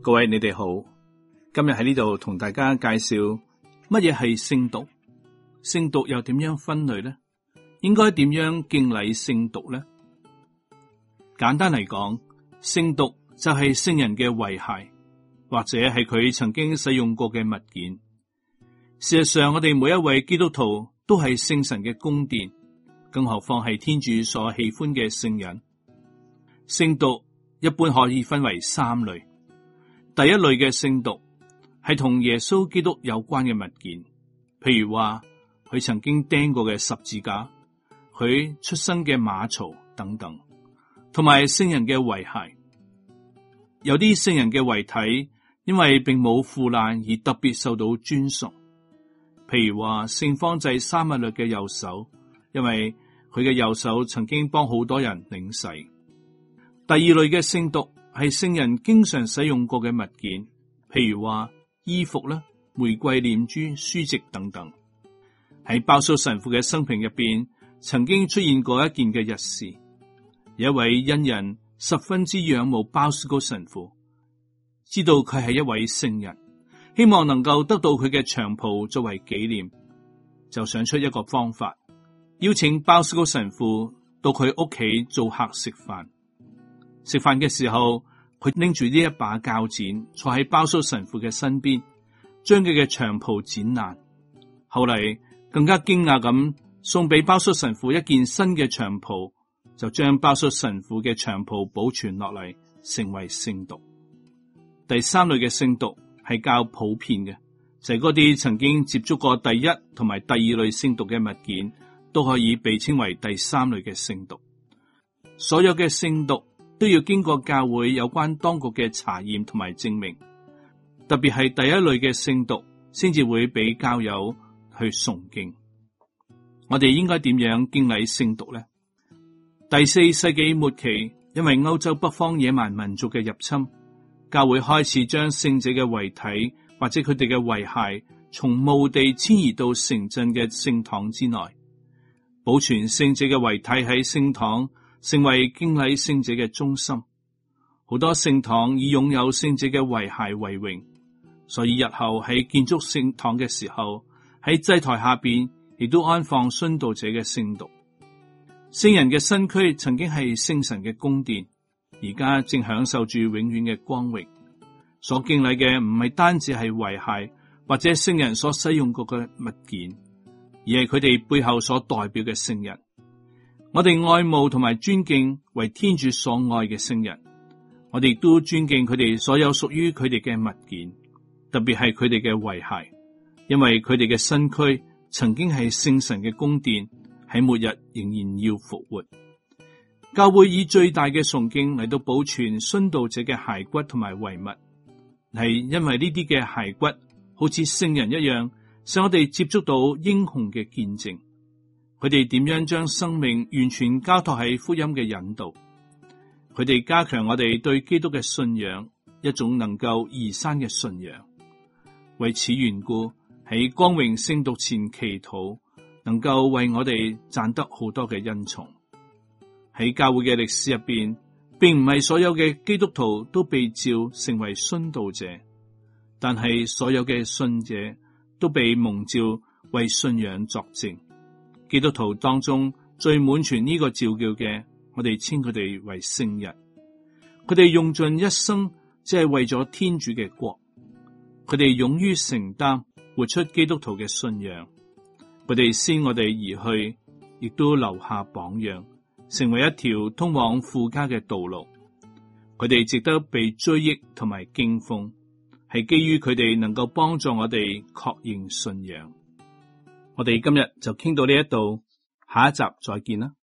各位你哋好，今日喺呢度同大家介紹乜嘢係聖髑，聖髑又點樣分類呢？應該點樣敬禮聖髑呢？簡單嚟講，聖髑就係聖人嘅遺骸，或者係佢曾經使用過嘅物件。事實上，我哋每一位基督徒都係聖神嘅宮殿，更何況係天主所喜歡嘅聖人。聖髑一般可以分為三類。第一類嘅聖髑係同耶穌基督有關嘅物件，譬如話佢曾經釘過嘅十字架，佢出生嘅馬槽等等，同埋聖人嘅遺骸。有啲聖人嘅遺體因為並冇腐爛而特別受到尊崇，譬如話聖方濟沙勿略嘅右手，因為佢嘅右手曾經幫好多人領洗。第二類嘅聖髑係聖人經常使用過嘅物件，譬如話衣服啦、玫瑰念珠、書籍等等。喺鮑蘇神父嘅生平入邊，曾經出現過一件嘅軼事，有一位恩人十分之仰慕鮑蘇高神父，知道佢係一位聖人，希望能夠得到佢嘅長袍作為紀念，就想出一個方法，邀請鮑蘇高神父到佢屋企做客食飯。食飯嘅時候，佢拎住呢一把鉸剪，坐喺鮑蘇神父嘅身邊，將佢嘅長袍剪爛。後嚟更加驚訝咁送俾鮑蘇神父一件新嘅長袍，就將鮑蘇神父嘅長袍保存落嚟，成為聖髑。第三類嘅聖髑係較普遍嘅，就係嗰啲曾經接觸過第一同埋第二類聖髑嘅物件，都可以被稱為第三類嘅聖髑。所有嘅聖髑都要經過教會有關當局嘅查驗同埋證明，特別係第一類嘅聖髑，先至會俾教友去崇敬。我哋應該點樣敬禮聖髑呢？第4世紀末期，因為歐洲北方野蠻民族嘅入侵，教會開始將聖者嘅遺體或者佢哋嘅遺骸從墓地遷移到城鎮嘅聖堂之內，保存聖者嘅遺體喺聖堂，成為敬禮聖者嘅中心。好多聖堂以擁有聖者嘅遺骸為榮，所以日後喺建築聖堂嘅時候，喺祭台下邊亦都安放殉道者嘅聖髑。聖人嘅身軀曾經係聖神嘅宮殿，而家正享受住永遠嘅光榮。所敬禮嘅唔係單止係遺骸或者聖人所使用過嘅物件，而係佢哋背後所代表嘅聖人。我哋愛慕同埋尊敬為天主所愛嘅聖人，我哋亦都尊敬佢哋所有屬於佢哋嘅物件，特別係佢哋嘅遺骸，因為佢哋嘅身軀曾經係聖神嘅宮殿，喺末日仍然要復活。教會以最大嘅崇敬嚟到保存殉道者嘅骸骨同埋遺物，係因為呢啲嘅骸骨好似聖人一樣，使我哋接觸到英雄嘅見證。佢哋點樣將生命完全交託喺福音嘅引導？佢哋加強我哋對基督嘅信仰，一種能夠移山嘅信仰。為此緣故，喺光榮聖髑前祈禱，能夠為我哋賺得好多嘅恩寵。喺教會嘅歷史入邊，並唔係所有嘅基督徒都被召成為殉道者，但係所有嘅信者都被蒙召為信仰作證。基督徒當中最滿全呢個召叫嘅，我哋稱佢哋為聖人。佢哋用盡一生，只係為咗天主嘅國。佢哋勇於承擔，活出基督徒嘅信仰。佢哋先我哋而去，亦都留下榜樣，成為一條通往父家嘅道路。佢哋值得被追憶同埋敬奉，係基於佢哋能夠幫助我哋確認信仰。我哋今日就傾到呢一度，下一集再見啦。